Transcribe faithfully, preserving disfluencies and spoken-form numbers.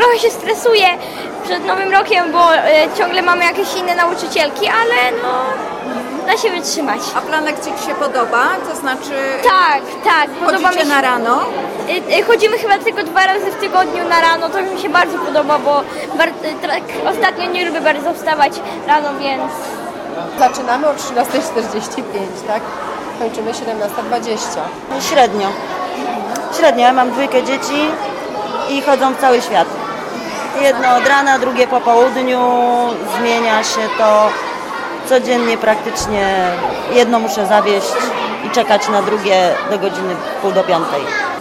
trochę się stresuję przed Nowym Rokiem, bo e, ciągle mamy jakieś inne nauczycielki, ale no da się wytrzymać. A plan lekcji Ci się podoba? To znaczy Tak, tak, podoba mi chodzicie się. na rano? E, e, Chodzimy chyba tylko dwa razy w tygodniu na rano, to mi się bardzo podoba, bo bar- e, tak ostatnio nie lubię bardzo wstawać rano, więc... Zaczynamy o trzynasta czterdzieści pięć, tak? Kończymy siedemnasta dwadzieścia. Średnio. Średnio. Ja mam dwójkę dzieci i chodzą w cały świat. Jedno od rana, drugie po południu. Zmienia się to codziennie praktycznie. Jedno muszę zawieźć i czekać na drugie do godziny pół do piątej.